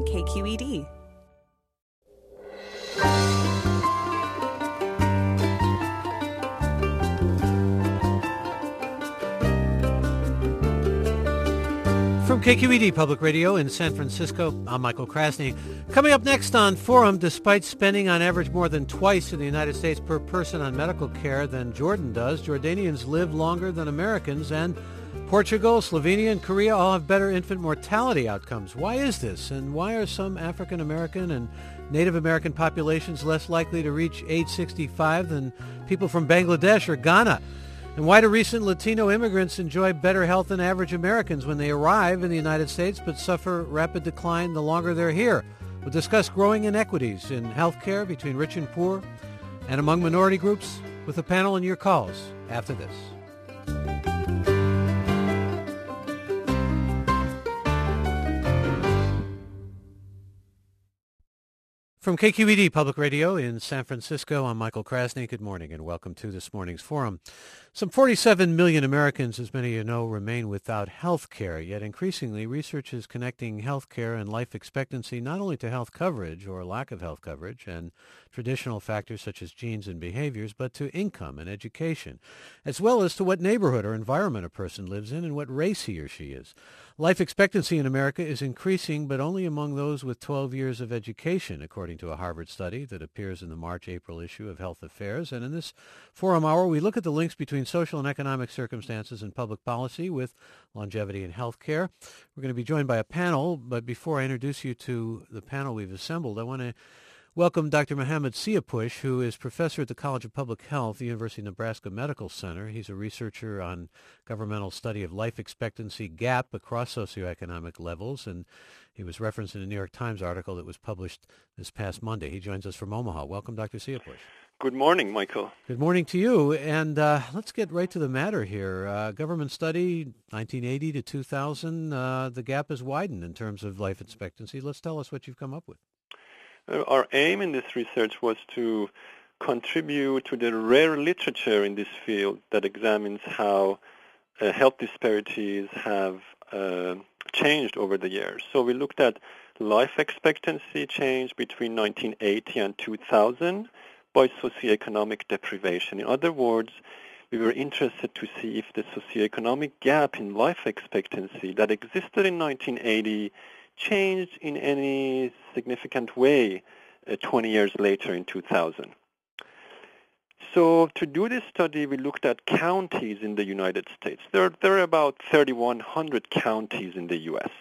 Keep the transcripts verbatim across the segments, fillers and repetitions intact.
K Q E D. From K Q E D Public Radio in San Francisco, I'm Michael Krasny. Coming up next on Forum, despite spending on average more than twice in the United States per person on medical care than Jordan does, Jordanians live longer than Americans, and Portugal, Slovenia, and Korea all have better infant mortality outcomes. Why is this, and why are some African American and Native American populations less likely to reach age sixty-five than people from Bangladesh or Ghana? And why do recent Latino immigrants enjoy better health than average Americans when they arrive in the United States but suffer rapid decline the longer they're here? We'll discuss growing inequities in healthcare between rich and poor and among minority groups with a panel and your calls after this. From K Q E D Public Radio in San Francisco, I'm Michael Krasny. Good morning and welcome to this morning's Forum. Some forty-seven million Americans, as many of you know, remain without health care, yet increasingly research is connecting health care and life expectancy not only to health coverage or lack of health coverage and traditional factors such as genes and behaviors, but to income and education, as well as to what neighborhood or environment a person lives in and what race he or she is. Life expectancy in America is increasing, but only among those with twelve years of education, according to a Harvard study that appears in the March-April issue of Health Affairs. And in this Forum Hour, we look at the links between social and economic circumstances and public policy with longevity in health care. We're going to be joined by a panel, but before I introduce you to the panel we've assembled, I want to welcome Doctor Mohammed Siapush, who is professor at the College of Public Health, the University of Nebraska Medical Center. He's a researcher on governmental study of life expectancy gap across socioeconomic levels, and he was referenced in a New York Times article that was published this past Monday. He joins us from Omaha. Welcome, Doctor Siapush. Good morning, Michael. Good morning to you. And uh, let's get right to the matter here. Uh, government study, nineteen eighty to two thousand, uh, the gap has widened in terms of life expectancy. Let's tell us what you've come up with. Our aim in this research was to contribute to the rare literature in this field that examines how uh, health disparities have uh, changed over the years. So we looked at life expectancy change between nineteen eighty and two thousand by socioeconomic deprivation. In other words, we were interested to see if the socioeconomic gap in life expectancy that existed in nineteen eighty changed in any significant way uh, twenty years later in two thousand. So to do this study, we looked at counties in the United States. There, there are about thirty-one hundred counties in the U S.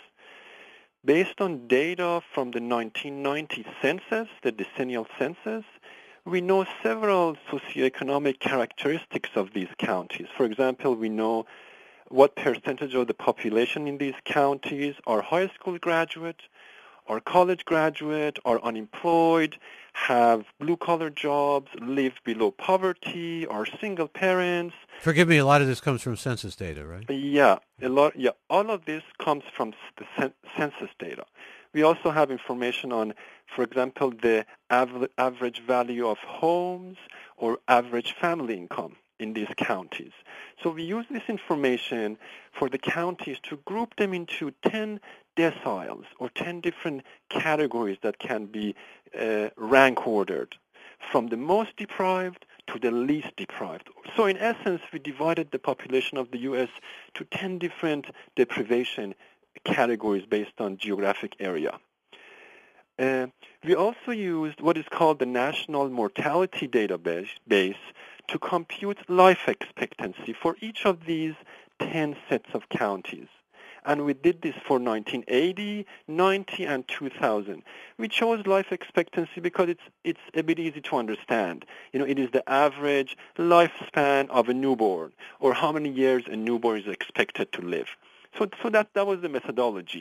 Based on data from the nineteen ninety census, the decennial census, we know several socioeconomic characteristics of these counties. For example, we know what percentage of the population in these counties are high school graduate, are college graduate, are unemployed, have blue-collar jobs, live below poverty, are single parents. Forgive me, a lot of this comes from census data, right? Yeah, a lot. Yeah, all of this comes from the cen- census data. We also have information on, for example, the av- average value of homes or average family income in these counties. So we use this information for the counties to group them into ten deciles or ten different categories that can be uh, rank ordered from the most deprived to the least deprived. So in essence, we divided the population of the U S to ten different deprivation categories based on geographic area. Uh, we also used what is called the National Mortality Database base to compute life expectancy for each of these ten sets of counties. And we did this for nineteen eighty, ninety, and two thousand. We chose life expectancy because it's it's a bit easy to understand. You know, it is the average lifespan of a newborn, or how many years a newborn is expected to live. So, so that, that was the methodology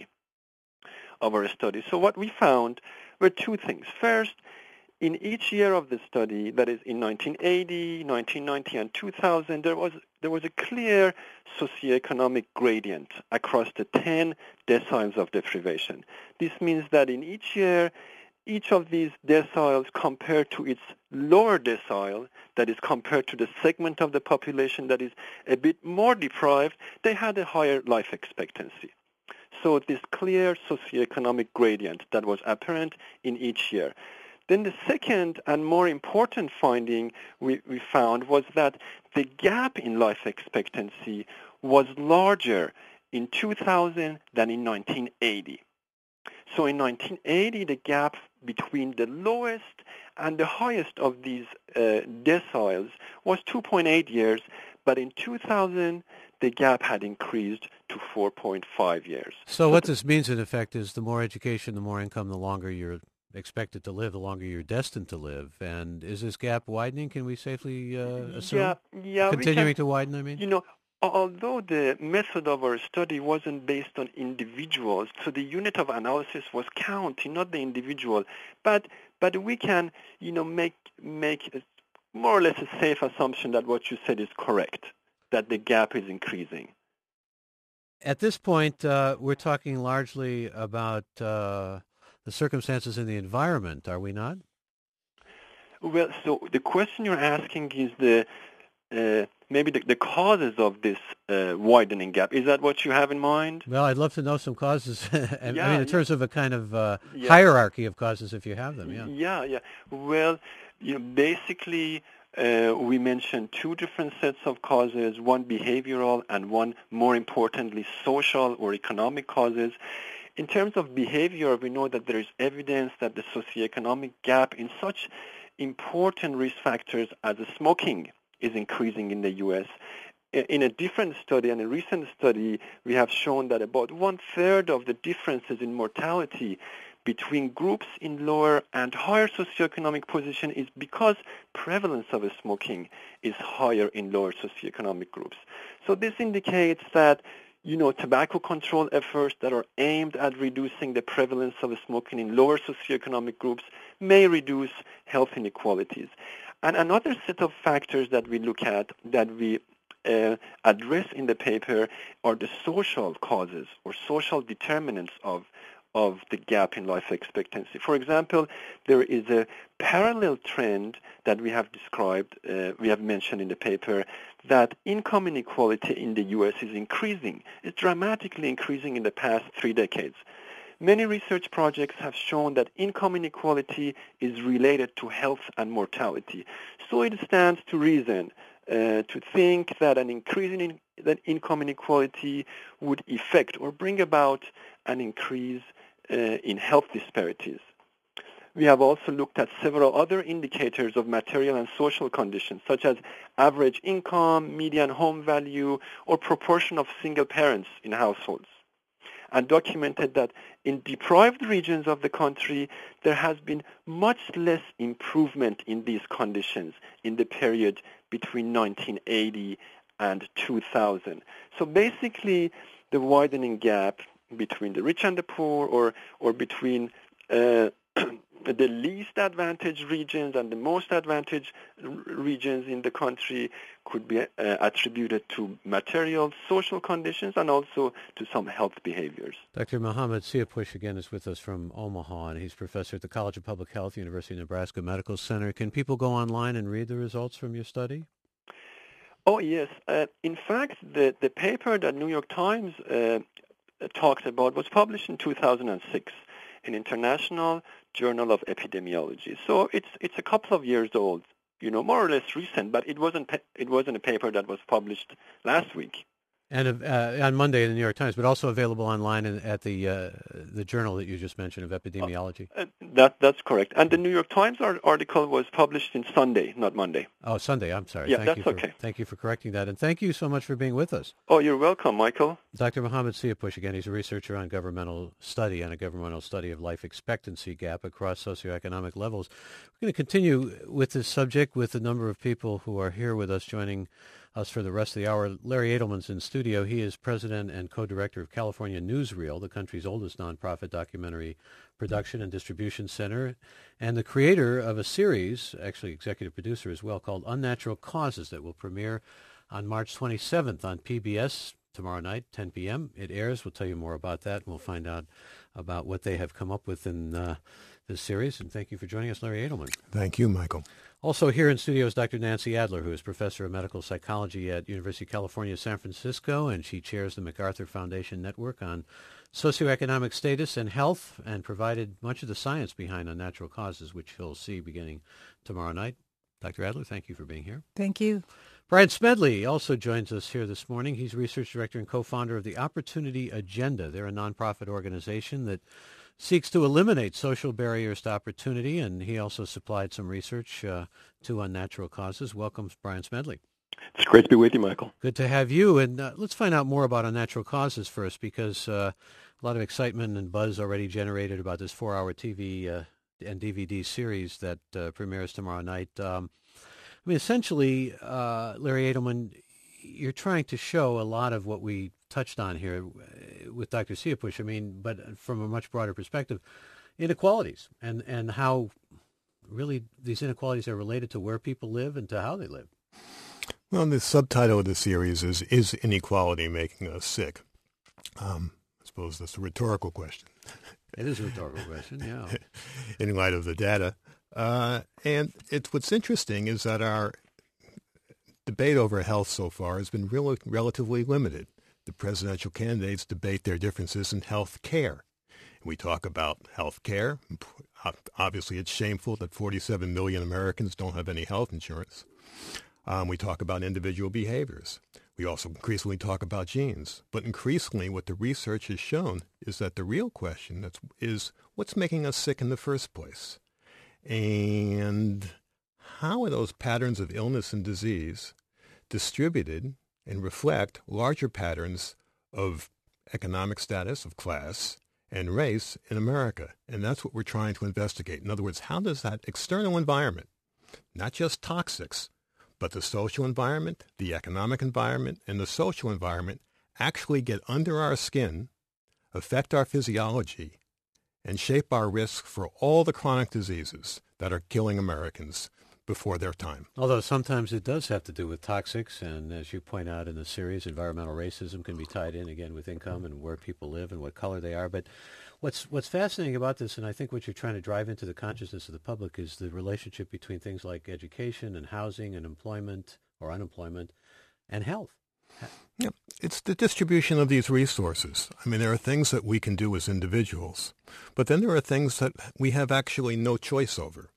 of our study. So what we found were two things. First, in each year of the study, that is in nineteen eighty, nineteen ninety, and two thousand, there was there was a clear socioeconomic gradient across the ten deciles of deprivation. This means that in each year, each of these deciles compared to its lower decile, that is compared to the segment of the population that is a bit more deprived, they had a higher life expectancy. So this clear socioeconomic gradient that was apparent in each year. Then the second and more important finding we, we found was that the gap in life expectancy was larger in two thousand than in nineteen eighty. So in nineteen eighty, the gap between the lowest and the highest of these uh, deciles was two point eight years, but in two thousand, the gap had increased to four point five years. So, so what this means, in effect, is the more education, the more income, the longer you're expected to live, the longer you're destined to live. And is this gap widening? Can we safely uh, assume? Yeah, yeah. Continuing we can, to widen, I mean? You know, although the method of our study wasn't based on individuals, so the unit of analysis was counting, not the individual, but but we can, you know, make make a, more or less a safe assumption that what you said is correct, that the gap is increasing. At this point, uh, we're talking largely about uh, the circumstances in the environment, are we not? Well, so the question you're asking is the uh, maybe the, the causes of this uh, widening gap. Is that what you have in mind? Well, I'd love to know some causes. I yeah, mean, in yeah. terms of a kind of uh, yeah. hierarchy of causes, if you have them. Yeah. Yeah, yeah. Well, you know, basically, uh, we mentioned two different sets of causes: one behavioral and one, more importantly, social or economic causes. In terms of behavior, we know that there is evidence that the socioeconomic gap in such important risk factors as smoking is increasing in the U S. In a different study, and a recent study, we have shown that about one-third of the differences in mortality between groups in lower and higher socioeconomic position is because prevalence of smoking is higher in lower socioeconomic groups. So this indicates that, you know, tobacco control efforts that are aimed at reducing the prevalence of smoking in lower socioeconomic groups may reduce health inequalities. And another set of factors that we look at, that we uh, address in the paper, are the social causes or social determinants of of the gap in life expectancy. For example, there is a parallel trend that we have described, uh, we have mentioned in the paper, that income inequality in the U S is increasing. It's dramatically increasing in the past three decades. Many research projects have shown that income inequality is related to health and mortality. So it stands to reason uh, to think that an increase in that income inequality would affect or bring about an increase uh, in health disparities. We have also looked at several other indicators of material and social conditions, such as average income, median home value, or proportion of single parents in households, and documented that in deprived regions of the country, there has been much less improvement in these conditions in the period between nineteen eighty and two thousand. So basically, the widening gap between the rich and the poor, or, or between uh, the least advantaged regions and the most advantaged regions in the country, could be uh, attributed to material, social conditions, and also to some health behaviors. Doctor Mohammed Siapush again is with us from Omaha, and he's professor at the College of Public Health, University of Nebraska Medical Center. Can people go online and read the results from your study? Oh, yes. Uh, in fact, the, the paper that New York Times uh, talked about was published in two thousand six in International Journal of Epidemiology. So it's it's a couple of years old, you know, more or less recent, but it wasn't it wasn't a paper that was published last week. And uh, on Monday in the New York Times, but also available online in, at the uh, the journal that you just mentioned of epidemiology. Uh, that that's correct. And the New York Times article was published in Sunday, not Monday. Oh, Sunday. I'm sorry. Yeah, thank that's you for, okay. Thank you for correcting that, and thank you so much for being with us. Oh, you're welcome, Michael. Doctor Mohammed Siapush, again, he's a researcher on governmental study and a governmental study of life expectancy gap across socioeconomic levels. We're going to continue with this subject with a number of people who are here with us joining us for the rest of the hour. Larry Edelman's in studio. He is president and co-director of California Newsreel, the country's oldest nonprofit documentary production and distribution center, and the creator of a series, actually executive producer as well, called Unnatural Causes, that will premiere on March twenty-seventh on P B S tomorrow night, ten p.m. It airs. We'll tell you more about that, and we'll find out about what they have come up with in uh, this series. And thank you for joining us, Larry Edelman. Thank you, Michael. Also here in studio is Doctor Nancy Adler, who is professor of medical psychology at University of California, San Francisco, and she chairs the MacArthur Foundation Network on socioeconomic status and health, and provided much of the science behind unnatural causes, which he'll see beginning tomorrow night. Doctor Adler, thank you for being here. Thank you. Brian Smedley also joins us here this morning. He's research director and co-founder of the Opportunity Agenda. They're a nonprofit organization that seeks to eliminate social barriers to opportunity, and he also supplied some research uh, to unnatural causes. Welcome, Brian Smedley. It's great to be with you, Michael. Good to have you. And uh, let's find out more about unnatural causes first, because uh, a lot of excitement and buzz already generated about this four-hour T V uh, and D V D series that uh, premieres tomorrow night. Um, I mean, essentially, uh, Larry Edelman, you're trying to show a lot of what we touched on here with Doctor Siapush, I mean, but from a much broader perspective, inequalities and, and how really these inequalities are related to where people live and to how they live. Well, the subtitle of the series is, Is Inequality Making Us Sick? Um, I suppose that's a rhetorical question. It is a rhetorical question, yeah. In light of the data. Uh, and it's, what's interesting is that our debate over health so far has been real, relatively limited. The presidential candidates debate their differences in health care. We talk about health care. Obviously, it's shameful that forty-seven million Americans don't have any health insurance. Um, we talk about individual behaviors. We also increasingly talk about genes. But increasingly, what the research has shown is that the real question that's, is what's making us sick in the first place? And how are those patterns of illness and disease distributed and reflect larger patterns of economic status, of class, and race in America? And that's what we're trying to investigate. In other words, how does that external environment, not just toxics, but the social environment, the economic environment, and the social environment actually get under our skin, affect our physiology, and shape our risk for all the chronic diseases that are killing Americans before their time. Although sometimes it does have to do with toxics, and as you point out in the series, environmental racism can be tied in again with income and where people live and what color they are. But what's what's fascinating about this, and I think what you're trying to drive into the consciousness of the public, is the relationship between things like education and housing and employment or unemployment and health. Yeah, it's the distribution of these resources. I mean, there are things that we can do as individuals, but then there are things that we have actually no choice over.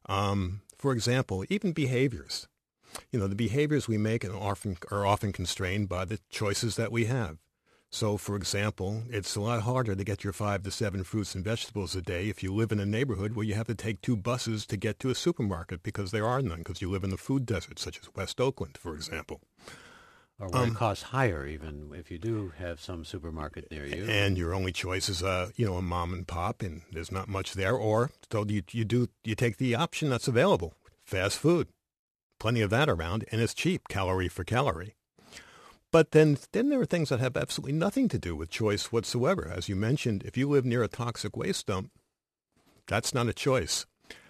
Um, for example, even behaviors. You know, the behaviors we make are often, are often constrained by the choices that we have. So, for example, it's a lot harder to get your five to seven fruits and vegetables a day if you live in a neighborhood where you have to take two buses to get to a supermarket because there are none, because you live in the food desert, such as West Oakland, for example. Or where Um, it costs higher, even if you do have some supermarket near you. And your only choice is, uh, you know, a mom and pop, and there's not much there. Or so you you do you take the option that's available, fast food, plenty of that around, and it's cheap, calorie for calorie. But then then there are things that have absolutely nothing to do with choice whatsoever. As you mentioned, if you live near a toxic waste dump, that's not a choice.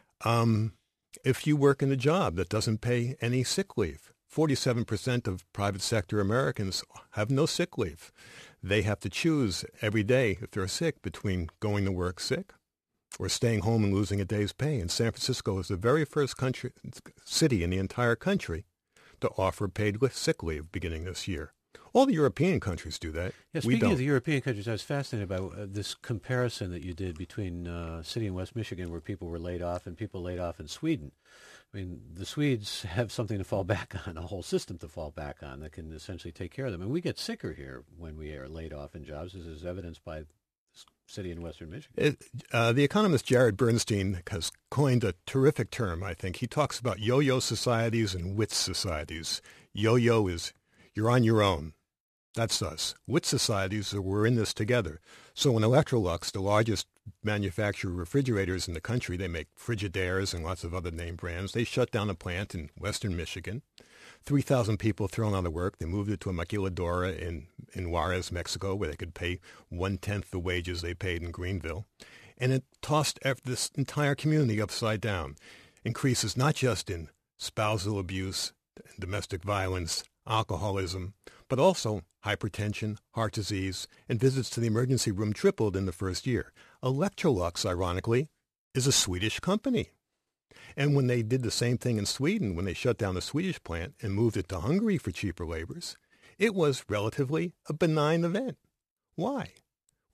Um, if you work in a job that doesn't pay any sick leave, forty-seven percent of private sector Americans have no sick leave. They have to choose every day, if they're sick, between going to work sick or staying home and losing a day's pay. And San Francisco is the very first country, city in the entire country to offer paid sick leave beginning this year. All the European countries do that. Yeah, we speaking don't. of the European countries, I was fascinated by uh, this comparison that you did between uh, a city in West Michigan where people were laid off and people laid off in Sweden. I mean, the Swedes have something to fall back on, a whole system to fall back on that can essentially take care of them. And we get sicker here when we are laid off in jobs, as is evidenced by this city in Western Michigan. It, uh, the economist Jared Bernstein has coined a terrific term, I think. He talks about yo-yo societies and wit societies. Yo-yo is you're on your own. That's us. Wit societies, we're in this together. So when Electrolux, the largest manufacturer of refrigerators in the country, they make Frigidaires and lots of other name brands, they shut down a plant in Western Michigan. three thousand people thrown out of work. They moved it to a maquiladora in, in Juarez, Mexico, where they could pay one-tenth the wages they paid in Greenville. And it tossed this entire community upside down. Increases not just in spousal abuse, domestic violence, alcoholism, but also hypertension, heart disease, and visits to the emergency room tripled in the first year. Electrolux, ironically, is a Swedish company. And when they did the same thing in Sweden, when they shut down the Swedish plant and moved it to Hungary for cheaper labors, it was relatively a benign event. Why? Well,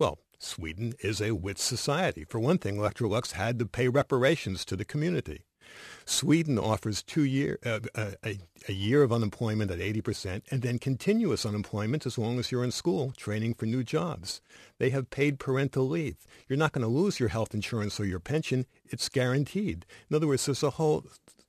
Sweden is a wit society. For one thing, Electrolux had to pay reparations to the community. Sweden offers two year, uh, a, a year of unemployment at eighty percent and then continuous unemployment as long as you're in school, training for new jobs. They have paid parental leave. You're not going to lose your health insurance or your pension. It's guaranteed. In other words, there's a whole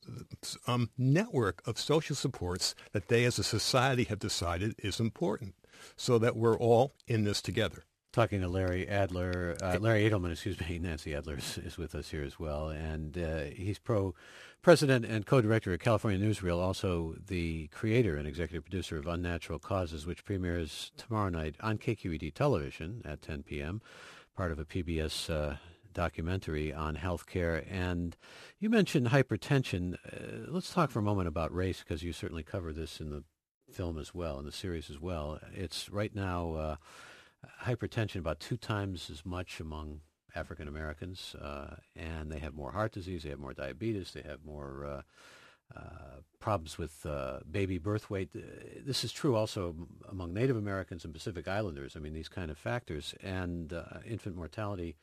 um, network of social supports that they as a society have decided is important so that we're all in this together. Talking to Larry Adler, uh, Larry Edelman, excuse me, Nancy Adler is, is with us here as well, and uh, he's pro president and co-director of California Newsreel, also the creator and executive producer of Unnatural Causes, which premieres tomorrow night on K Q E D television at ten p.m., part of a P B S uh, documentary on healthcare. And you mentioned hypertension. Uh, let's talk for a moment about race, because you certainly cover this in the film as well, in the series as well. It's right now... Uh, hypertension about two times as much among African Americans, uh, and they have more heart disease, they have more diabetes, they have more uh, uh, problems with uh, baby birth weight. This is true also among Native Americans and Pacific Islanders. I mean, these kind of factors. And uh, infant mortality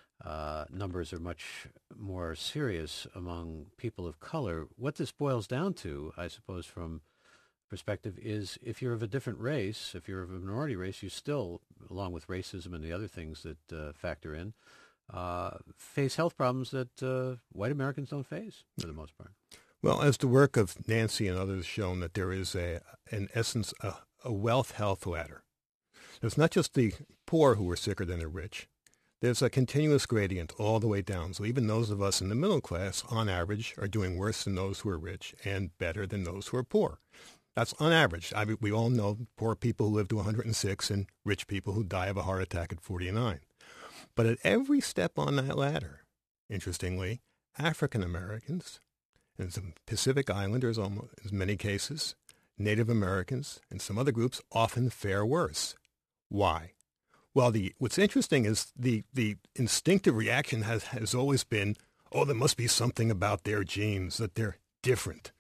uh, numbers are much more serious among people of color. What this boils down to, I suppose, from perspective is if you're of a different race, if you're of a minority race, you still, along with racism and the other things that uh, factor in, uh, face health problems that uh, white Americans don't face for the most part. Well, as the work of Nancy and others shown, that there is, a, in essence, a, a wealth health ladder. There's not just the poor who are sicker than the rich. There's a continuous gradient all the way down. So even those of us in the middle class, on average, are doing worse than those who are rich and better than those who are poor. That's on average. I mean, we all know poor people who live to one hundred six and rich people who die of a heart attack at forty-nine. But at every step on that ladder, interestingly, African Americans and some Pacific Islanders, almost, in many cases, Native Americans, and some other groups often fare worse. Why? Well, the what's interesting is the, the instinctive reaction has, has always been, oh, there must be something about their genes, that they're different.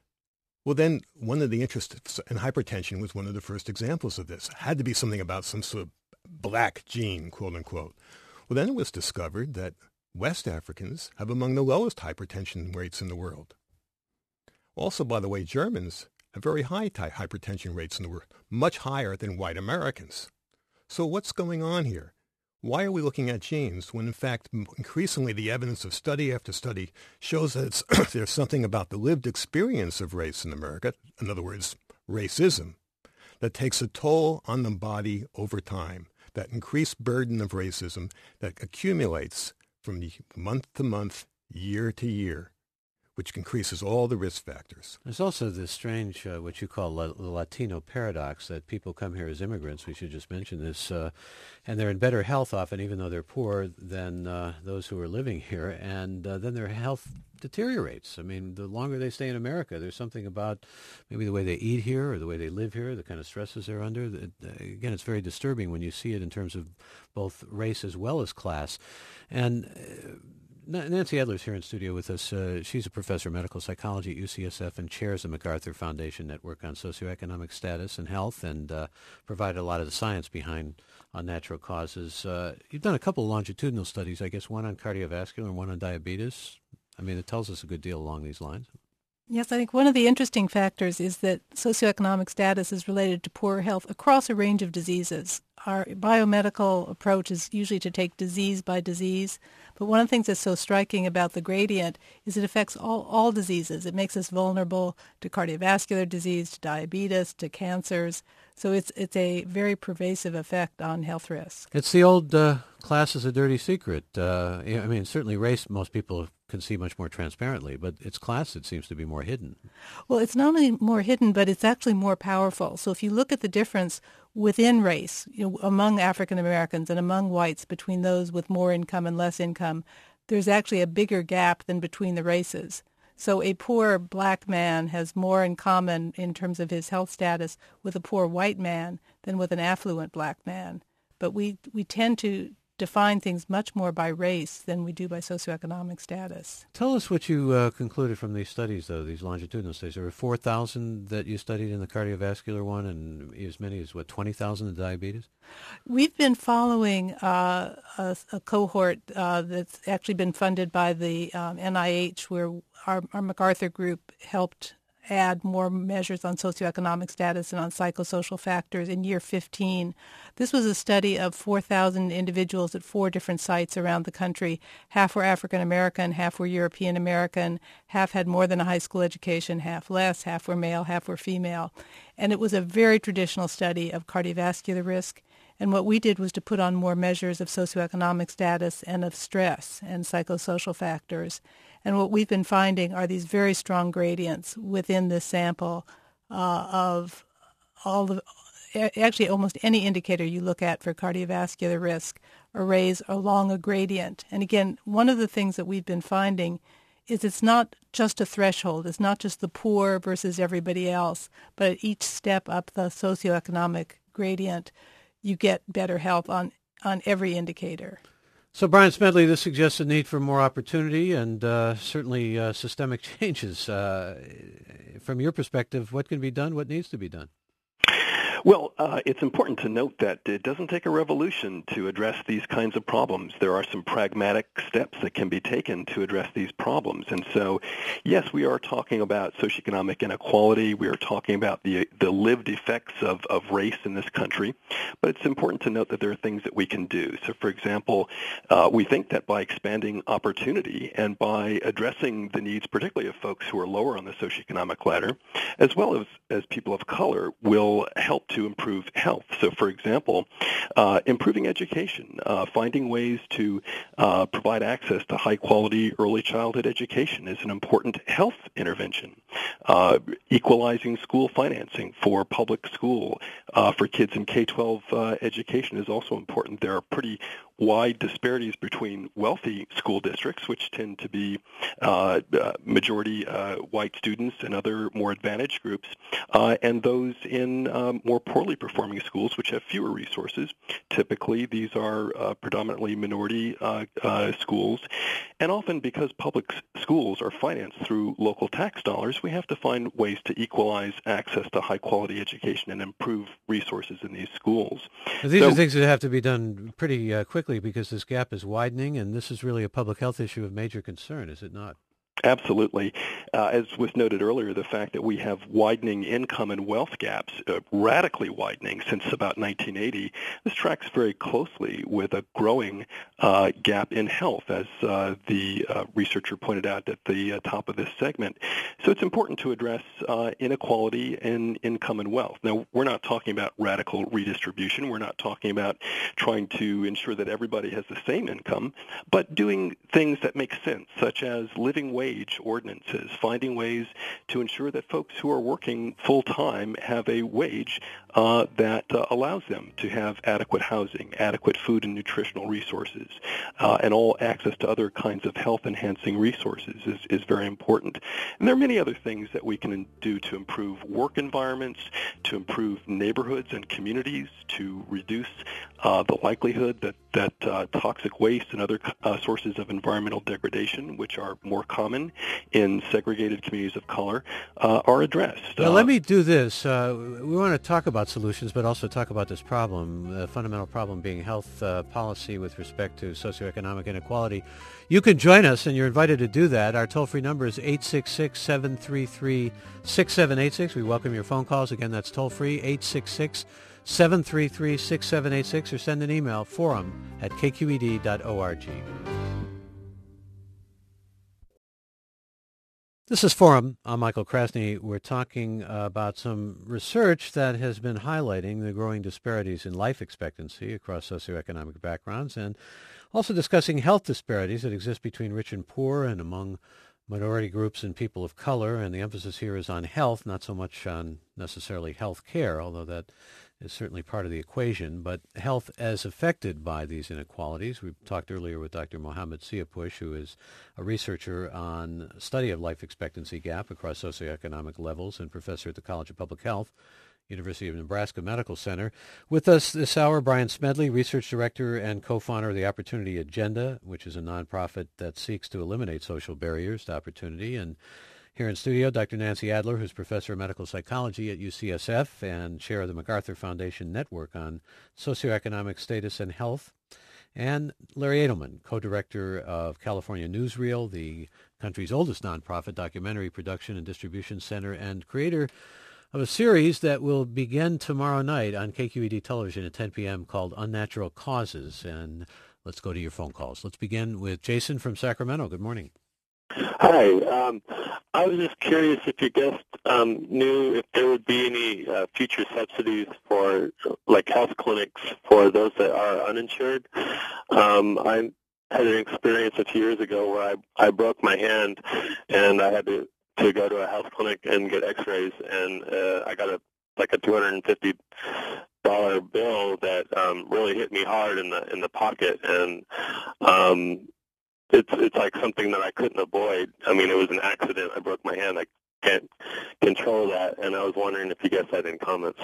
Well, then one of the interests in hypertension was one of the first examples of this. It had to be something about some sort of black gene, quote unquote. Well, then it was discovered that West Africans have among the lowest hypertension rates in the world. Also, by the way, Germans have very high ty- hypertension rates in the world, much higher than white Americans. So what's going on here? Why are we looking at genes when, in fact, increasingly the evidence of study after study shows that it's, there's something about the lived experience of race in America, in other words, racism, that takes a toll on the body over time, that increased burden of racism that accumulates from month to month, year to year, which increases all the risk factors. There's also this strange, uh, what you call la- the Latino paradox, that people come here as immigrants, we should just mention this, uh, and they're in better health often, even though they're poor, than uh, those who are living here, and uh, then their health deteriorates. I mean, the longer they stay in America, there's something about maybe the way they eat here or the way they live here, the kind of stresses they're under. That, uh, again, it's very disturbing when you see it in terms of both race as well as class. And uh, Nancy Adler's here in studio with us. Uh, she's a professor of medical psychology at U C S F and chairs the MacArthur Foundation Network on Socioeconomic Status and Health, and uh, provided a lot of the science behind Unnatural Causes. Uh, you've done a couple of longitudinal studies, I guess one on cardiovascular and one on diabetes. I mean, it tells us a good deal along these lines. Yes, I think one of the interesting factors is that socioeconomic status is related to poor health across a range of diseases. Our biomedical approach is usually to take disease by disease, but one of the things that's so striking about the gradient is it affects all, all diseases. It makes us vulnerable to cardiovascular disease, to diabetes, to cancers. So it's it's a very pervasive effect on health risk. It's the old uh, class is a dirty secret. Uh, I mean, certainly race most people can see much more transparently, but it's class that seems to be more hidden. Well, it's not only more hidden, but it's actually more powerful. So if you look at the difference within race, you know, among African Americans and among whites, between those with more income and less income, there's actually a bigger gap than between the races. So a poor black man has more in common in terms of his health status with a poor white man than with an affluent black man. But we, we tend to define things much more by race than we do by socioeconomic status. Tell us what you uh, concluded from these studies, though, these longitudinal studies. There were four thousand that you studied in the cardiovascular one and as many as, what, twenty thousand in diabetes? We've been following uh, a, a cohort uh, that's actually been funded by the um, N I H, where our, our MacArthur group helped add more measures on socioeconomic status and on psychosocial factors in year fifteen. This was a study of four thousand individuals at four different sites around the country. Half were African American, half were European American, half had more than a high school education, half less, half were male, half were female. And it was a very traditional study of cardiovascular risk. And what we did was to put on more measures of socioeconomic status and of stress and psychosocial factors. And what we've been finding are these very strong gradients within this sample uh, of all the, actually almost any indicator you look at for cardiovascular risk arrays along a gradient. And again, one of the things that we've been finding is it's not just a threshold. It's not just the poor versus everybody else, but at each step up the socioeconomic gradient, you get better health on, on every indicator. So, Brian Smedley, this suggests a need for more opportunity and uh, certainly uh, systemic changes. Uh, from your perspective, what can be done? What needs to be done? Well, uh, it's important to note that it doesn't take a revolution to address these kinds of problems. There are some pragmatic steps that can be taken to address these problems. And so, yes, we are talking about socioeconomic inequality. We are talking about the the lived effects of, of race in this country. But it's important to note that there are things that we can do. So, for example, uh, we think that by expanding opportunity and by addressing the needs, particularly of folks who are lower on the socioeconomic ladder, as well as, as people of color, will help to improve health. So, for example, uh, improving education, uh, finding ways to uh, provide access to high-quality early childhood education is an important health intervention. Uh, equalizing school financing for public school uh, for kids in K twelve uh, education is also important. There are pretty wide disparities between wealthy school districts, which tend to be uh, uh, majority uh, white students and other more advantaged groups, uh, and those in um, more poorly performing schools, which have fewer resources. Typically, these are uh, predominantly minority uh, uh, schools, and often because public s- schools are financed through local tax dollars, we have to find ways to equalize access to high-quality education and improve resources in these schools. These so, are things that have to be done pretty uh, quickly because this gap is widening, and this is really a public health issue of major concern, is it not? Absolutely. Uh, as was noted earlier, the fact that we have widening income and wealth gaps, uh, radically widening since about nineteen eighty, this tracks very closely with a growing uh, gap in health, as uh, the uh, researcher pointed out at the uh, top of this segment. So it's important to address uh, inequality in income and wealth. Now, we're not talking about radical redistribution. We're not talking about trying to ensure that everybody has the same income, but doing things that make sense, such as living wage ordinances, finding ways to ensure that folks who are working full-time have a wage uh, that uh, allows them to have adequate housing, adequate food and nutritional resources, uh, and all access to other kinds of health-enhancing resources is, is very important. And there are many other things that we can do to improve work environments, to improve neighborhoods and communities, to reduce uh, the likelihood that, that uh, toxic waste and other uh, sources of environmental degradation, which are more common in segregated communities of color, uh, are addressed. Now, uh, let me do this. Uh, we want to talk about solutions, but also talk about this problem, the fundamental problem being health uh, policy with respect to socioeconomic inequality. You can join us, and you're invited to do that. Our toll-free number is eight six six, seven three three, six seven eight six. We welcome your phone calls. Again, that's toll-free, eight six six, seven three three, six seven eight six, or send an email, forum at k q e d dot org. This is Forum. I'm Michael Krasny. We're talking about some research that has been highlighting the growing disparities in life expectancy across socioeconomic backgrounds, and also discussing health disparities that exist between rich and poor and among minority groups and people of color. And the emphasis here is on health, not so much on necessarily health care, although that is certainly part of the equation, but health as affected by these inequalities. We talked earlier with Doctor Mohammed Siapush, who is a researcher on study of life expectancy gap across socioeconomic levels and professor at the College of Public Health, University of Nebraska Medical Center. With us this hour, Brian Smedley, Research Director and co-founder of the Opportunity Agenda, which is a nonprofit that seeks to eliminate social barriers to opportunity. And here in studio, Doctor Nancy Adler, who's Professor of Medical Psychology at U C S F and Chair of the MacArthur Foundation Network on Socioeconomic Status and Health. And Larry Edelman, co-director of California Newsreel, the country's oldest nonprofit documentary production and distribution center, and creator of a series that will begin tomorrow night on K Q E D television at ten p.m. called Unnatural Causes. And let's go to your phone calls. Let's begin with Jason from Sacramento. Good morning. Hi. Um, I was just curious if your guest um, knew if there would be any uh, future subsidies for, like, health clinics for those that are uninsured. Um, I had an experience a few years ago where I, I broke my hand, and I had to, to go to a health clinic and get x-rays, and uh, I got a like a two hundred fifty dollars bill that um, really hit me hard in the in the pocket, and um, It's it's like something that I couldn't avoid. I mean, it was an accident. I broke my hand. I can't control that, and I was wondering if you guys had any comments.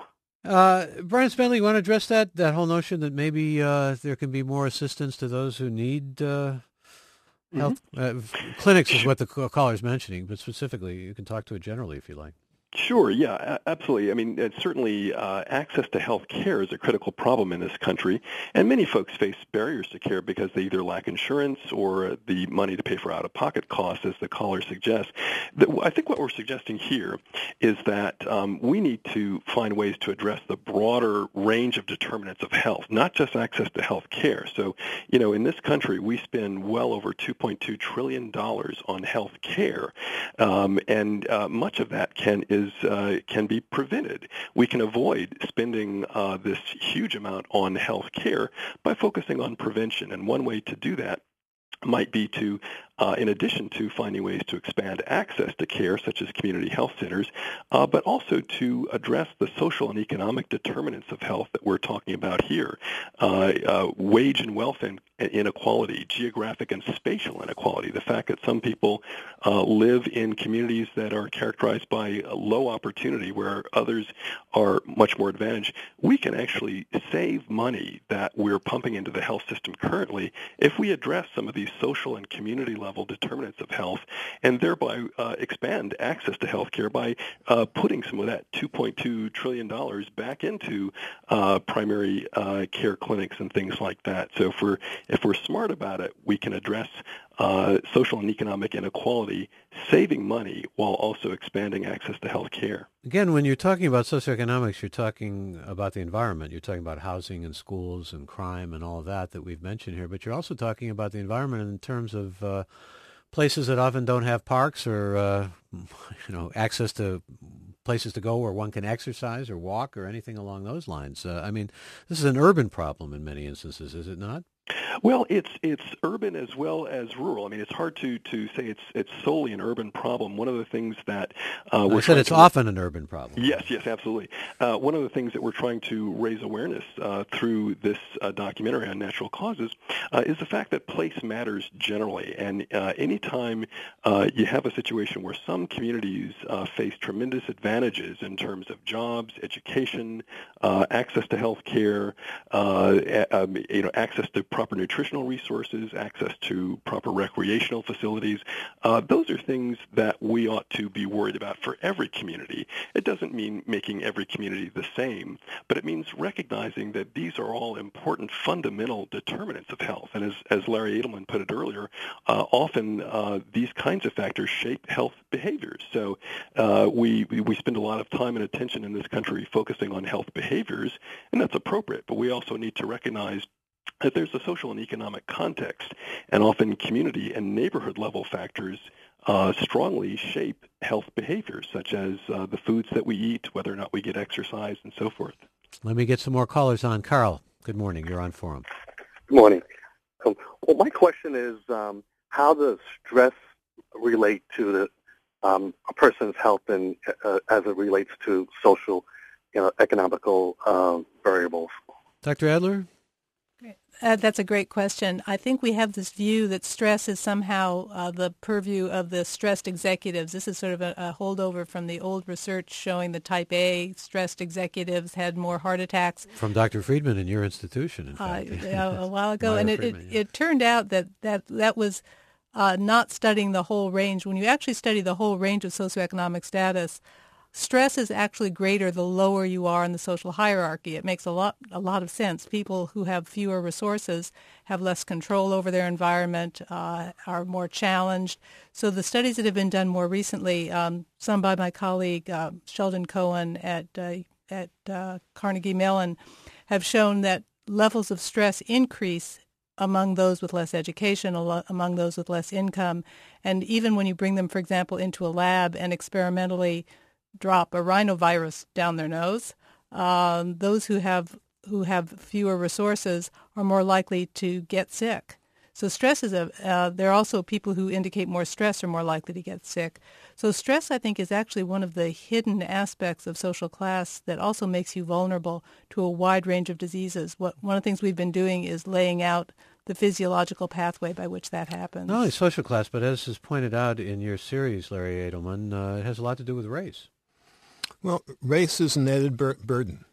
Uh, Brian Smedley, you want to address that, that whole notion that maybe uh, there can be more assistance to those who need uh, health? Mm-hmm. Uh, clinics is what the caller is mentioning, but specifically, you can talk to it generally if you like. Sure, yeah, absolutely. I mean, it's certainly uh, access to health care is a critical problem in this country, and many folks face barriers to care because they either lack insurance or the money to pay for out-of-pocket costs, as the caller suggests. I think what we're suggesting here is that um, we need to find ways to address the broader range of determinants of health, not just access to health care. So, you know, in this country, we spend well over two point two trillion dollars on health care, um, and uh, much of that can is Uh, can be prevented. We can avoid spending uh, this huge amount on health care by focusing on prevention. And one way to do that might be to, uh, in addition to finding ways to expand access to care, such as community health centers, uh, but also to address the social and economic determinants of health that we're talking about here. Uh, uh, wage and wealth in- inequality, geographic and spatial inequality, the fact that some people uh, live in communities that are characterized by low opportunity where others are much more advantaged. We can actually save money that we're pumping into the health system currently if we address some of these social and community level determinants of health, and thereby uh, expand access to health care by uh, putting some of that two point two trillion dollars back into uh, primary uh, care clinics and things like that. So if we're, if we're smart about it, we can address uh, social and economic inequality, saving money while also expanding access to health care. Again, when you're talking about socioeconomics, you're talking about the environment. You're talking about housing and schools and crime and all of that that we've mentioned here. But you're also talking about the environment in terms of uh, places that often don't have parks or, uh, you know, access to places to go where one can exercise or walk or anything along those lines. Uh, I mean, this is an urban problem in many instances, is it not? Well, it's it's urban as well as rural. I mean, it's hard to, to say it's it's solely an urban problem. One of the things that uh, we're I said it's to, often an urban problem. Yes, yes, absolutely. Uh, one of the things that we're trying to raise awareness uh, through this uh, documentary on natural causes uh, is the fact that place matters generally. And uh, anytime uh, you have a situation where some communities uh, face tremendous advantages in terms of jobs, education, uh, access to health care, uh, um, you know, access to proper nutritional resources, access to proper recreational facilities. Uh, those are things that we ought to be worried about for every community. It doesn't mean making every community the same, but it means recognizing that these are all important fundamental determinants of health. And as, as Larry Edelman put it earlier, uh, often uh, these kinds of factors shape health behaviors. So uh, we, we spend a lot of time and attention in this country focusing on health behaviors, and that's appropriate, but we also need to recognize that there's a social and economic context, and often community and neighborhood level factors uh, strongly shape health behaviors, such as uh, the foods that we eat, whether or not we get exercise, and so forth. Let me get some more callers on. Carl, good morning. You're on Forum. Good morning. Um, well, my question is, um, how does stress relate to the, um, a person's health and uh, as it relates to social, you know, economical um, variables? Doctor Adler? Uh, that's a great question. I think we have this view that stress is somehow uh, the purview of the stressed executives. This is sort of a, a holdover from the old research showing the type A stressed executives had more heart attacks. From Doctor Friedman in your institution, in uh, fact. a, a while ago. and it, Friedman, it, yeah. it turned out that that, that was uh, not studying the whole range. When you actually study the whole range of socioeconomic status, stress is actually greater the lower you are in the social hierarchy. It makes a lot a lot of sense. People who have fewer resources have less control over their environment, uh, are more challenged. So the studies that have been done more recently, um, some by my colleague uh, Sheldon Cohen at uh, at uh, Carnegie Mellon, have shown that levels of stress increase among those with less education, among those with less income, and even when you bring them, for example, into a lab and experimentally drop a rhinovirus down their nose, um, those who have who have fewer resources are more likely to get sick. So stress is a. Uh, there are also people who indicate more stress are more likely to get sick. So stress, I think, is actually one of the hidden aspects of social class that also makes you vulnerable to a wide range of diseases. What one of the things we've been doing is laying out the physiological pathway by which that happens. Not only social class, but as is pointed out in your series, Larry Edelman, uh, it has a lot to do with race. Well, race is an added bur- burden,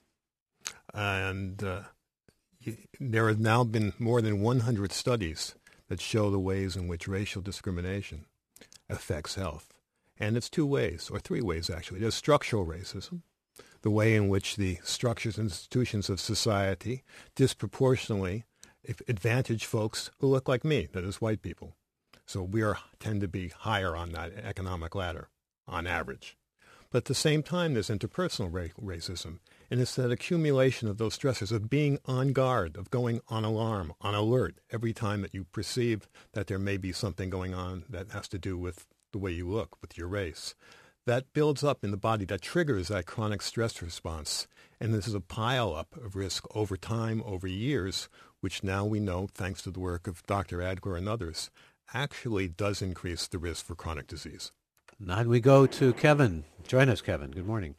and uh, y- there have now been more than one hundred studies that show the ways in which racial discrimination affects health. And it's two ways, or three ways actually. There's structural racism, the way in which the structures and institutions of society disproportionately advantage folks who look like me, that is white people. So we are tend to be higher on that economic ladder on average. But at the same time, there's interpersonal ra- racism, and it's that accumulation of those stressors, of being on guard, of going on alarm, on alert, every time that you perceive that there may be something going on that has to do with the way you look, with your race. That builds up in the body, that triggers that chronic stress response, and this is a pile-up of risk over time, over years, which now we know, thanks to the work of Doctor Adler and others, actually does increase the risk for chronic disease. Now we go to Kevin. Join us, Kevin. Good morning.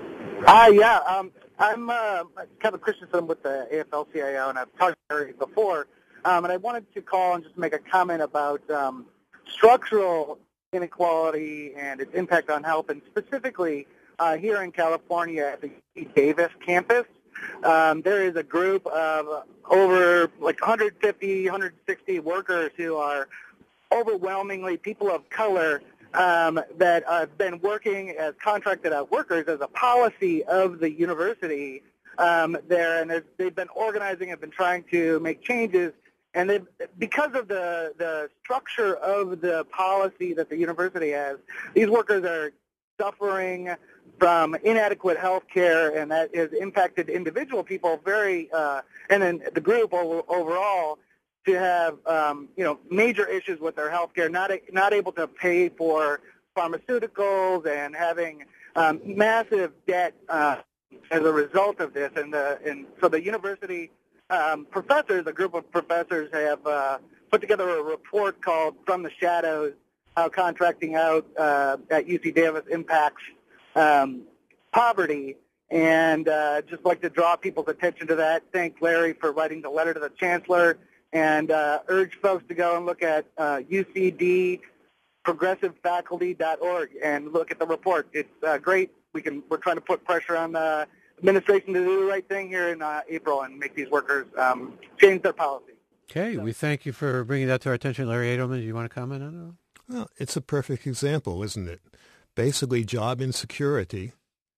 Hi, yeah. Um, I'm uh, Kevin Christensen with the A F L C I O, and I've talked to Larry before. Um, and I wanted to call and just make a comment about um, structural inequality and its impact on health, and specifically uh, here in California at the U C Davis campus. Um, there is a group of over like one hundred fifty, one hundred sixty workers who are overwhelmingly people of color um, that have been working as contracted out workers as a policy of the university um, there, and they've been organizing and been trying to make changes. And they've, because of the, the structure of the policy that the university has, these workers are suffering from inadequate health care, and that has impacted individual people very, uh, and then the group over, overall, to have um, you know major issues with their health care, not not able to pay for pharmaceuticals, and having um, massive debt uh, as a result of this. And the and so the university um, professors, a group of professors, have uh, put together a report called "From the Shadows: How Contracting Out uh, at U C Davis Impacts um, Poverty." And uh, just like to draw people's attention to that. Thank Larry for writing the letter to the chancellor. And uh, urge folks to go and look at uh, U C D progressive faculty dot org and look at the report. It's uh, great. We can, we're trying to put pressure on the administration to do the right thing here in uh, April and make these workers um, change their policy. Okay, so. We thank you for bringing that to our attention. Larry Edelman, do you want to comment on it? Well, it's a perfect example, isn't it? Basically, job insecurity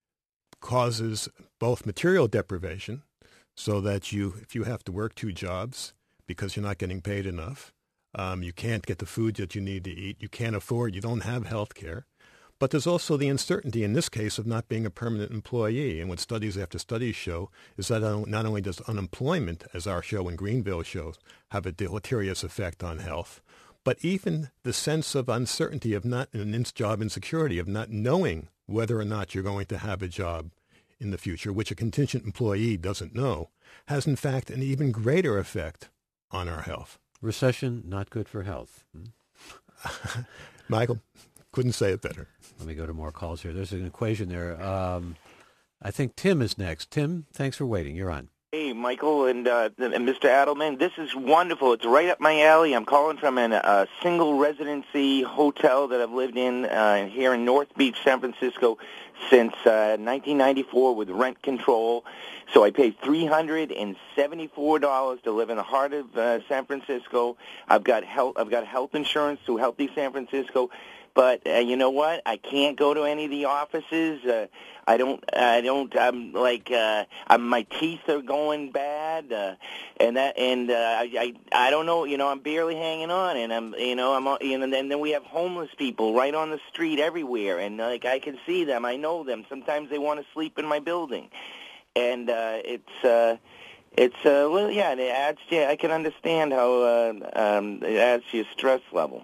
causes both material deprivation, so that you, if you have to work two jobs, because you're not getting paid enough. Um, you can't get the food that you need to eat. You can't afford, you don't have health care. But there's also the uncertainty in this case of not being a permanent employee. And what studies after studies show is that not only does unemployment, as our show in Greenville shows, have a deleterious effect on health, but even the sense of uncertainty of not, and job insecurity, of not knowing whether or not you're going to have a job in the future, which a contingent employee doesn't know, has in fact an even greater effect on our health. Recession, not good for health. Hmm? Michael, couldn't say it better. Let me go to more calls here. There's an equation there. Um, I think Tim is next. Tim, thanks for waiting. You're on. Hey, Michael and, uh, and Mister Adelman, this is wonderful. It's right up my alley. I'm calling from a uh, single residency hotel that I've lived in uh, here in North Beach, San Francisco, since uh, nineteen ninety-four with rent control. So I pay three hundred seventy-four dollars to live in the heart of uh, San Francisco. I've got health. I've got health insurance through Healthy San Francisco. But uh, you know what? I can't go to any of the offices. Uh, I don't. I don't. I'm like. Uh, I'm, my teeth are going bad, uh, and that. And uh, I, I. I don't know. You know, I'm barely hanging on, and I'm. You know, I'm. You know, and then we have homeless people right on the street everywhere, and like I can see them. I know them. Sometimes they want to sleep in my building, and uh, it's. Uh, it's. Uh, well, yeah. It adds. Yeah, I can understand how uh, um, it adds to your stress level.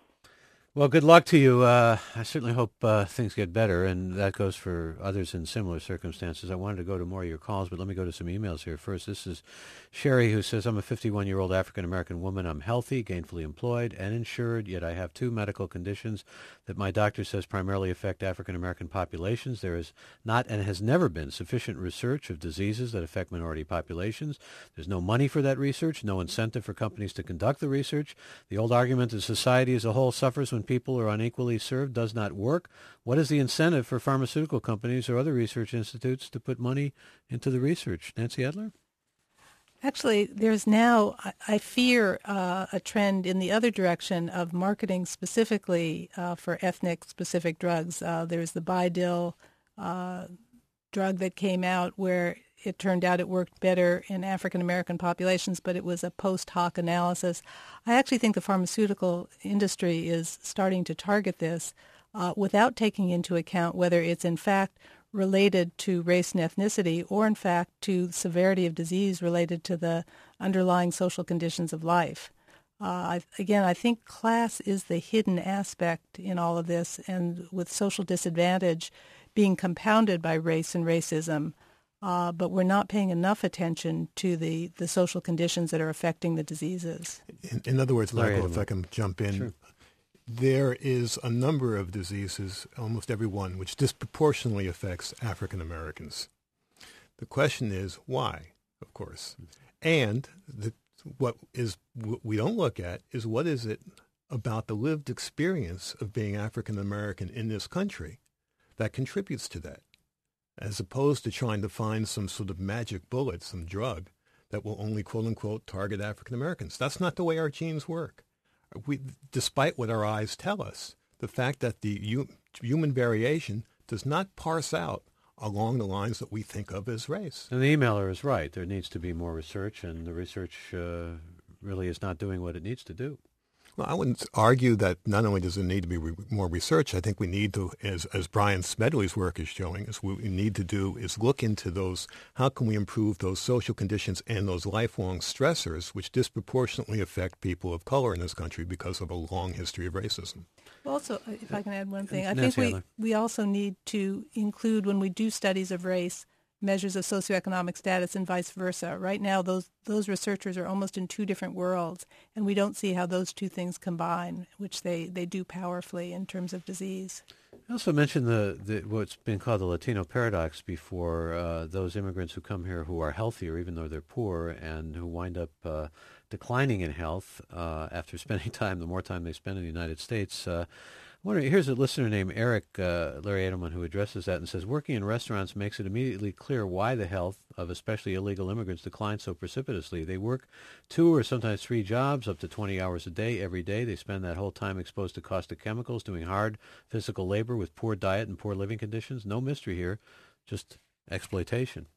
Well, good luck to you. Uh, I certainly hope uh, things get better, and that goes for others in similar circumstances. I wanted to go to more of your calls, but let me go to some emails here first. This is Sherry, who says, I'm a fifty-one-year-old African-American woman. I'm healthy, gainfully employed, and insured, yet I have two medical conditions that my doctor says primarily affect African-American populations. There is not and has never been sufficient research of diseases that affect minority populations. There's no money for that research, no incentive for companies to conduct the research. The old argument that society as a whole suffers when people are unequally served does not work. What is the incentive for pharmaceutical companies or other research institutes to put money into the research? Nancy Adler? Actually, there's now, I fear, uh, a trend in the other direction of marketing specifically uh, for ethnic-specific drugs. Uh, there's the Bidil uh, drug that came out where it turned out it worked better in African-American populations, but it was a post hoc analysis. I actually think the pharmaceutical industry is starting to target this uh, without taking into account whether it's in fact related to race and ethnicity or in fact to severity of disease related to the underlying social conditions of life. Uh, I, again, I think class is the hidden aspect in all of this, and with social disadvantage being compounded by race and racism, Uh, but we're not paying enough attention to the, the social conditions that are affecting the diseases. In, in other words, Larry, Michael, if I can jump in, sure. There is a number of diseases, almost every one, which disproportionately affects African Americans. The question is why, of course. And the, what is what we don't look at is what is it about the lived experience of being African American in this country that contributes to that, as opposed to trying to find some sort of magic bullet, some drug that will only, quote-unquote, target African Americans. That's not the way our genes work. We, despite what our eyes tell us, the fact that the u- human variation does not parse out along the lines that we think of as race. And the emailer is right. There needs to be more research, and the research uh, really is not doing what it needs to do. Well, I wouldn't argue that not only does there need to be re- more research, I think we need to, as, as Brian Smedley's work is showing, is what we need to do is look into those, how can we improve those social conditions and those lifelong stressors which disproportionately affect people of color in this country because of a long history of racism. Also, if I can add one thing, I Nancy think we, Adler. we also need to include, when we do studies of race, measures of socioeconomic status and vice versa. Right now, those those researchers are almost in two different worlds, and we don't see how those two things combine, which they, they do powerfully in terms of disease. I also mentioned the, the what's been called the Latino paradox before, uh, those immigrants who come here who are healthier, even though they're poor, and who wind up uh, declining in health uh, after spending time, the more time they spend in the United States. Uh, Wondering, here's a listener named Eric, uh, Larry Edelman, who addresses that and says, working in restaurants makes it immediately clear why the health of especially illegal immigrants declines so precipitously. They work two or sometimes three jobs, up to twenty hours a day, every day. They spend that whole time exposed to caustic chemicals, doing hard physical labor with poor diet and poor living conditions. No mystery here, just exploitation.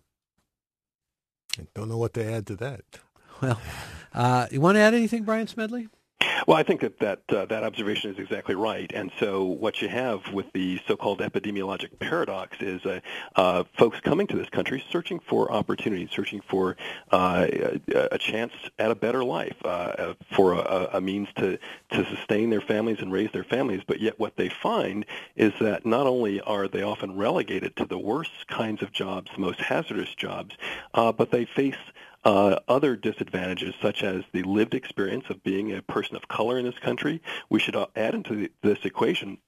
I don't know what to add to that. Well, uh, you want to add anything, Brian Smedley? Well, I think that that, uh, that observation is exactly right. And so what you have with the so-called epidemiologic paradox is uh, uh, folks coming to this country searching for opportunities, searching for uh, a, a chance at a better life, uh, for a, a means to, to sustain their families and raise their families. But yet what they find is that not only are they often relegated to the worst kinds of jobs, the most hazardous jobs, uh, but they face Uh, other disadvantages, such as the lived experience of being a person of color in this country. We should uh, add into the, this equation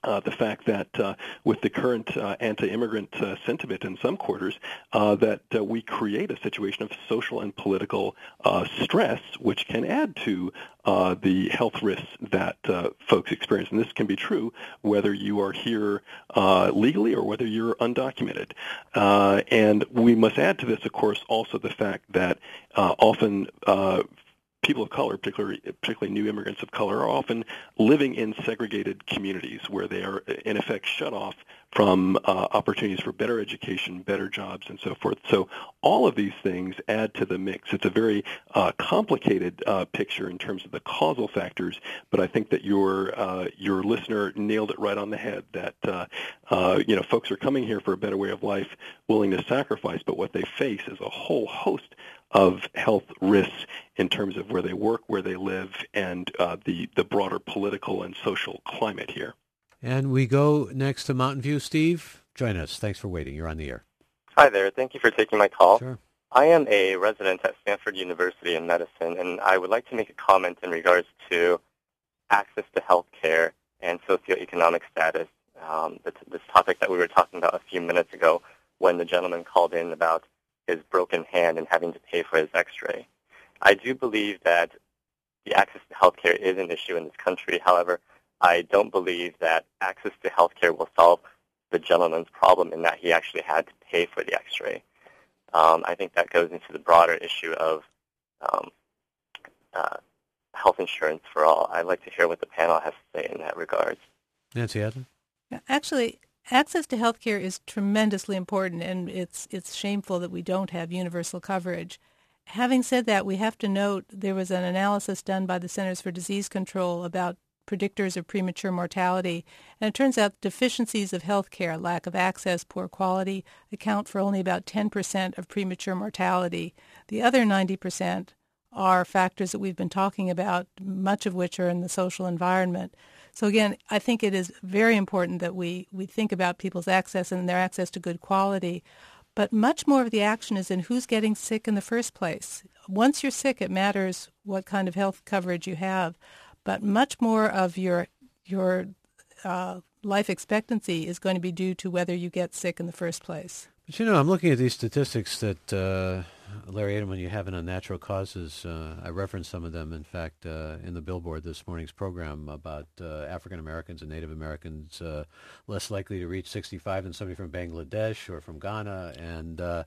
Uh, the fact that uh, with the current uh, anti-immigrant uh, sentiment in some quarters, uh, that uh, we create a situation of social and political uh, stress, which can add to uh, the health risks that uh, folks experience. And this can be true whether you are here uh, legally or whether you're undocumented. Uh, and we must add to this, of course, also the fact that uh, often uh, people of color, particularly particularly new immigrants of color, are often living in segregated communities where they are, in effect, shut off from uh, opportunities for better education, better jobs, and so forth. So all of these things add to the mix. It's a very uh, complicated uh, picture in terms of the causal factors, but I think that your uh, your listener nailed it right on the head, that uh, uh, you know, folks are coming here for a better way of life, willing to sacrifice, but what they face is a whole host of health risks in terms of where they work, where they live, and uh, the, the broader political and social climate here. And we go next to Mountain View. Steve, join us. Thanks for waiting. You're on the air. Hi there. Thank you for taking my call. Sure. I am a resident at Stanford University in medicine, and I would like to make a comment in regards to access to health care and socioeconomic status, um, this, this topic that we were talking about a few minutes ago when the gentleman called in about his broken hand and having to pay for his x-ray. I do believe that the access to health care is an issue in this country. However, I don't believe that access to health care will solve the gentleman's problem in that he actually had to pay for the x-ray. Um, I think that goes into the broader issue of um, uh, health insurance for all. I'd like to hear what the panel has to say in that regard. Nancy Adler? Actually, access to health care is tremendously important, and it's it's shameful that we don't have universal coverage. Having said that, we have to note there was an analysis done by the Centers for Disease Control about predictors of premature mortality, and it turns out deficiencies of health care, lack of access, poor quality, account for only about ten percent of premature mortality. The other ninety percent are factors that we've been talking about, much of which are in the social environment. So again, I think it is very important that we, we think about people's access and their access to good quality. But much more of the action is in who's getting sick in the first place. Once you're sick, it matters what kind of health coverage you have. But much more of your your uh, life expectancy is going to be due to whether you get sick in the first place. But, you know, I'm looking at these statistics that, uh, Larry Edelman, you have in on natural causes. Uh, I referenced some of them, in fact, uh, in the Billboard this morning's program about uh, African Americans and Native Americans uh, less likely to reach sixty-five than somebody from Bangladesh or from Ghana. And uh,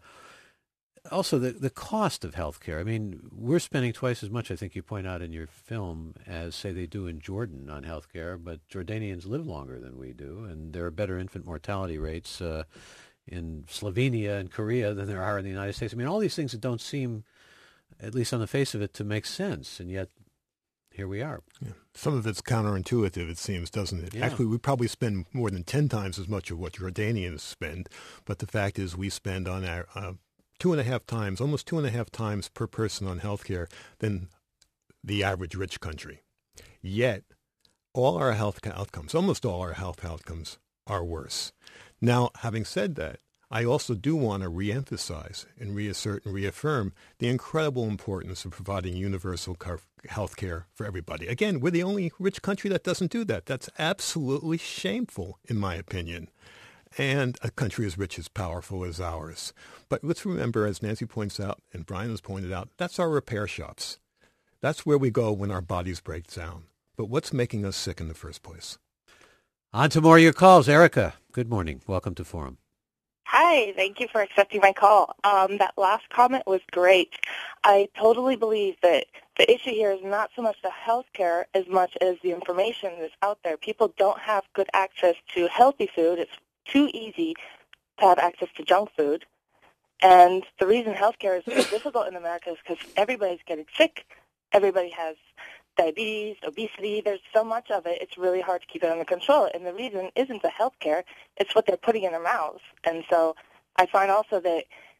also the, the cost of health care. I mean, we're spending twice as much, I think you point out in your film, as, say, they do in Jordan on health care, but Jordanians live longer than we do, and there are better infant mortality rates uh, in Slovenia and Korea than there are in the United States. I mean, all these things that don't seem, at least on the face of it, to make sense, and yet here we are. Yeah. Some of it's counterintuitive, it seems, doesn't it? Yeah. Actually, we probably spend more than ten times as much of what Jordanians spend, but the fact is we spend on our uh, two and a half times, almost two and a half times per person on health care than the average rich country. Yet, all our health outcomes, almost all our health outcomes, are worse. Now, having said that, I also do want to reemphasize and reassert and reaffirm the incredible importance of providing universal health care for everybody. Again, we're the only rich country that doesn't do that. That's absolutely shameful, in my opinion. And a country as rich as powerful as ours. But let's remember, as Nancy points out and Brian has pointed out, that's our repair shops. That's where we go when our bodies break down. But what's making us sick in the first place? On to more of your calls. Erica, good morning. Welcome to Forum. Hi, thank you for accepting my call. Um, that last comment was great. I totally believe that the issue here is not so much the health care as much as the information that's out there. People don't have good access to healthy food. It's too easy to have access to junk food. And the reason healthcare is so difficult in America is because everybody's getting sick. Everybody has diabetes, obesity. There's so much of it, it's really hard to keep it under control. And the reason isn't the healthcare, it's what they're putting in their mouths. And so I find also that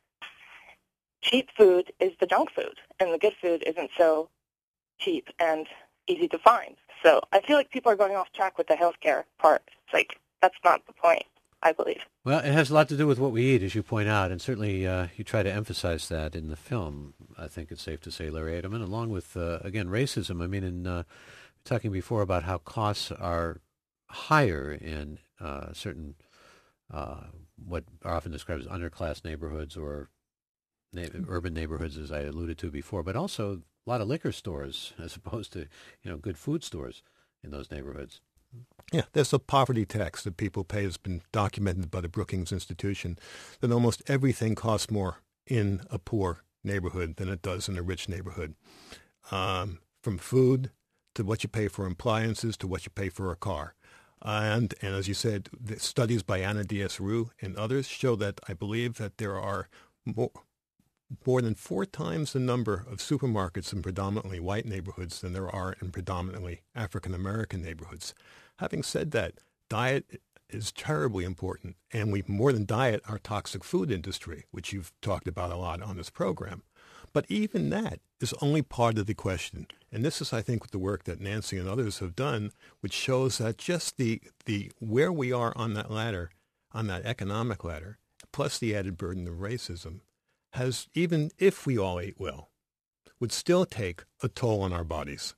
cheap food is the junk food, and the good food isn't so cheap and easy to find. So I feel like people are going off track with the healthcare part. It's like, that's not the point, I believe. Well, it has a lot to do with what we eat, as you point out, and certainly uh, you try to emphasize that in the film. I think it's safe to say, Larry Edelman, along with, uh, again, racism. I mean, in uh, talking before about how costs are higher in uh, certain uh, what are often described as underclass neighborhoods or na- urban neighborhoods, as I alluded to before, but also a lot of liquor stores as opposed to, you know, good food stores in those neighborhoods. Yeah, there's a poverty tax that people pay. Has been documented by the Brookings Institution that almost everything costs more in a poor neighborhood than it does in a rich neighborhood. Um, from food to what you pay for appliances to what you pay for a car. And, and as you said, the studies by Anna Diaz-Rue and others show that I believe that there are more, more than four times the number of supermarkets in predominantly white neighborhoods than there are in predominantly African-American neighborhoods. Having said that, diet is terribly important, and we more than diet our toxic food industry, which you've talked about a lot on this program. But even that is only part of the question. And this is, I think, the work that Nancy and others have done, which shows that just the, the where we are on that ladder, on that economic ladder, plus the added burden of racism, has, even if we all ate well, would still take a toll on our bodies.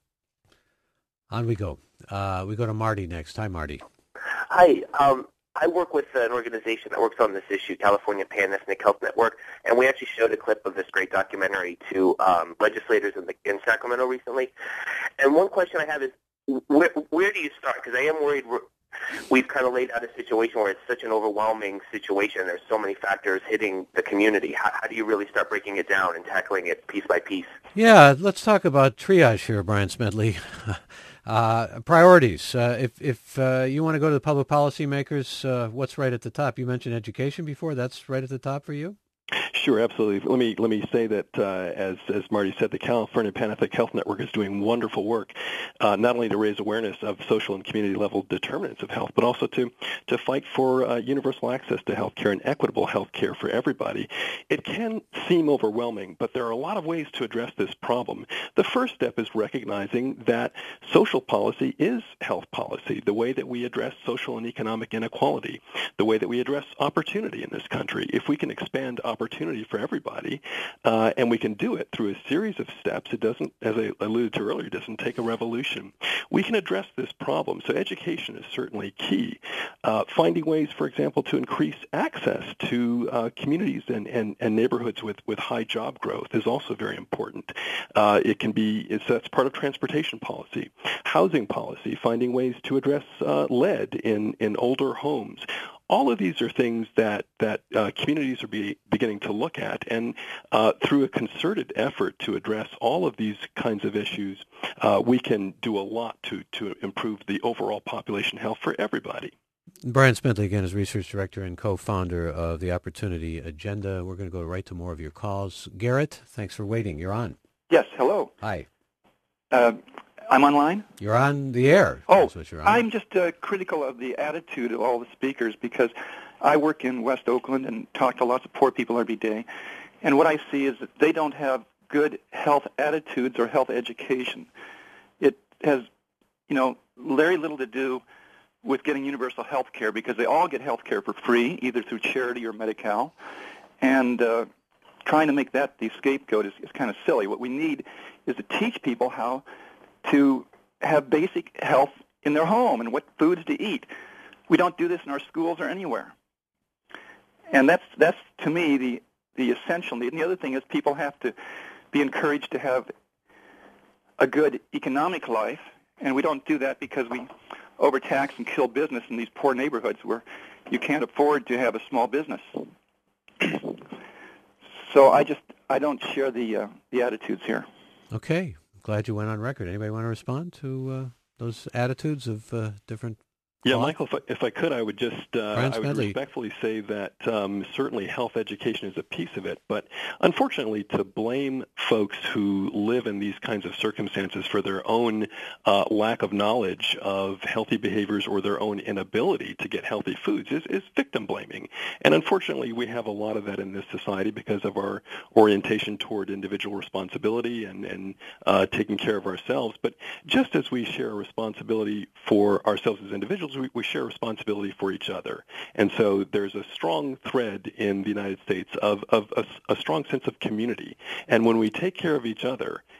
On we go. Uh, we go to Marty next. Hi, Marty. Hi. Um, I work with an organization that works on this issue, California Pan-Ethnic Health Network, and we actually showed a clip of this great documentary to um, legislators in, the, in Sacramento recently. And one question I have is, where, where do you start? Because I am worried we're, we've kind of laid out a situation where it's such an overwhelming situation. There's so many factors hitting the community. How, how do you really start breaking it down and tackling it piece by piece? Yeah, let's talk about triage here, Brian Smedley. Uh, priorities. Uh, if if uh, you want to go to the public policy makers, uh, what's right at the top? You mentioned education before. That's right at the top for you? Sure, absolutely. Let me let me say that, uh, as as Marty said, the California Pan-Ethnic Health Network is doing wonderful work, uh, not only to raise awareness of social and community-level determinants of health, but also to to fight for uh, universal access to health care and equitable health care for everybody. It can seem overwhelming, but there are a lot of ways to address this problem. The first step is recognizing that social policy is health policy, the way that we address social and economic inequality, the way that we address opportunity in this country. If we can expand opportunity for everybody, uh, and we can do it through a series of steps. It doesn't, as I alluded to earlier, it doesn't take a revolution. We can address this problem. So education is certainly key. Uh, finding ways, for example, to increase access to uh, communities and, and, and neighborhoods with, with high job growth is also very important. Uh, it can be, it's, that's part of transportation policy. Housing policy, finding ways to address uh, lead in, in older homes. All of these are things that, that uh, communities are be, beginning to look at, and uh, through a concerted effort to address all of these kinds of issues, uh, we can do a lot to, to improve the overall population health for everybody. Brian Smedley, again, is Research Director and co-founder of the Opportunity Agenda. We're going to go right to more of your calls. Garrett, thanks for waiting. You're on. Yes, hello. Hi. Uh, I'm online? You're on the air. Oh, you're on. I'm just uh, critical of the attitude of all the speakers because I work in West Oakland and talk to lots of poor people every day. And what I see is that they don't have good health attitudes or health education. It has, you know, very little to do with getting universal health care because they all get health care for free, either through charity or Medi-Cal. And uh, trying to make that the scapegoat is, is kind of silly. What we need is to teach people how to have basic health in their home and what foods to eat. We don't do this in our schools or anywhere. And that's, that's to me, the, the essential need. And the other thing is people have to be encouraged to have a good economic life, and we don't do that because we overtax and kill business in these poor neighborhoods where you can't afford to have a small business. So I just, I don't share the, uh, the attitudes here. Okay. Glad you went on record. Anybody want to respond to uh, those attitudes of uh, different Yeah, Michael, if I, if I could, I would just uh, I would Smedley. respectfully say that um, certainly health education is a piece of it, but unfortunately to blame folks who live in these kinds of circumstances for their own uh, lack of knowledge of healthy behaviors or their own inability to get healthy foods is, is victim blaming. And unfortunately, we have a lot of that in this society because of our orientation toward individual responsibility and, and uh, taking care of ourselves. But just as we share a responsibility for ourselves as individuals, we, we share responsibility for each other. And so there's a strong thread in the United States of, of a, a strong sense of community. And when we take care of each other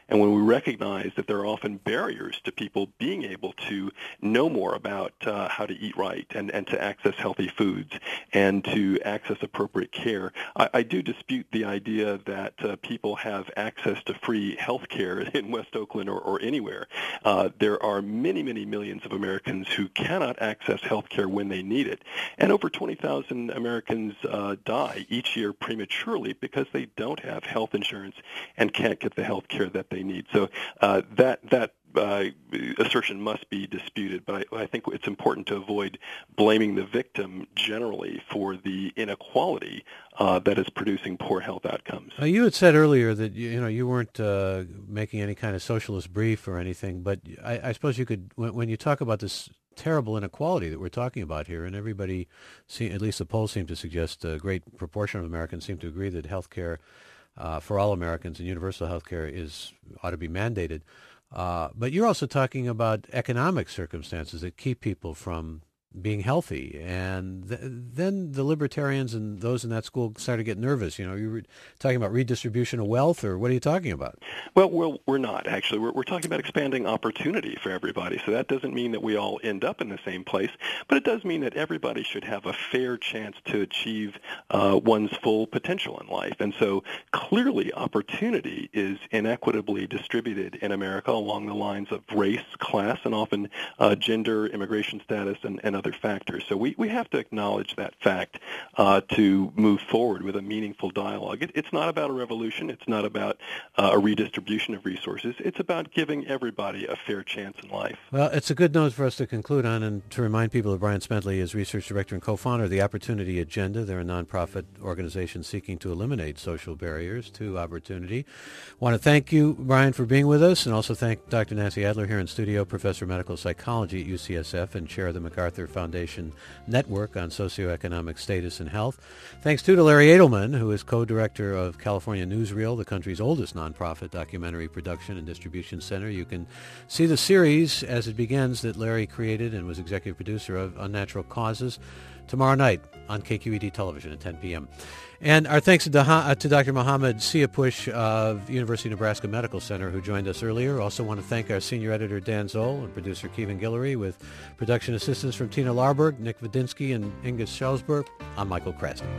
And when we recognize that there are often barriers to people being able to know more about uh, how to eat right and, and to access healthy foods and to access appropriate care, I, I do dispute the idea that uh, people have access to free health care in West Oakland or, or anywhere. Uh, there are many, many millions of Americans who cannot access health care when they need it. And over twenty thousand Americans uh, die each year prematurely because they don't have health insurance and can't get the health care that they need. So uh, that that uh, assertion must be disputed, but I, I think it's important to avoid blaming the victim generally for the inequality uh, that is producing poor health outcomes. Uh, you had said earlier that you, you know you weren't uh, making any kind of socialist brief or anything, but I, I suppose you could, when, when you talk about this terrible inequality that we're talking about here, and everybody, see, at least the polls seem to suggest a great proportion of Americans seem to agree that health care uh, for all Americans and universal health care is ought to be mandated. Uh, but you're also talking about economic circumstances that keep people from being healthy, and th- then the libertarians and those in that school started to get nervous. You know, you were talking about redistribution of wealth, or what are you talking about? Well, we're, we're not, actually. We're, we're talking about expanding opportunity for everybody. So that doesn't mean that we all end up in the same place, but it does mean that everybody should have a fair chance to achieve uh, one's full potential in life. And so clearly opportunity is inequitably distributed in America along the lines of race, class, and often uh, gender, immigration status, and, and other factors. So we, we have to acknowledge that fact uh, to move forward with a meaningful dialogue. It, it's not about a revolution. It's not about uh, a redistribution of resources. It's about giving everybody a fair chance in life. Well, it's a good note for us to conclude on, and to remind people that Brian Spentley is Research Director and co-founder of the Opportunity Agenda. They're a nonprofit organization seeking to eliminate social barriers to opportunity. I want to thank you, Brian, for being with us, and also thank Doctor Nancy Adler here in studio, Professor of Medical Psychology at U C S F and Chair of the MacArthur Foundation Network on Socioeconomic Status and Health. Thanks, too, to Larry Edelman, who is co-director of California Newsreel, the country's oldest nonprofit documentary production and distribution center. You can see the series as it begins that Larry created and was executive producer of, Unnatural Causes, tomorrow night on K Q E D television at ten p.m. And our thanks to, Daha, uh, to Doctor Mohammed Siapush of University of Nebraska Medical Center, who joined us earlier. Also want to thank our senior editor, Dan Zoll, and producer, Kevin Guillory, with production assistance from Tina Larberg, Nick Vadinsky, and Inga Schelsberg. I'm Michael Krasny.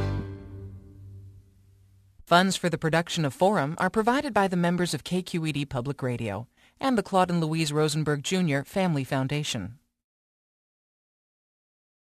Funds for the production of Forum are provided by the members of K Q E D Public Radio and the Claude and Louise Rosenberg Junior Family Foundation.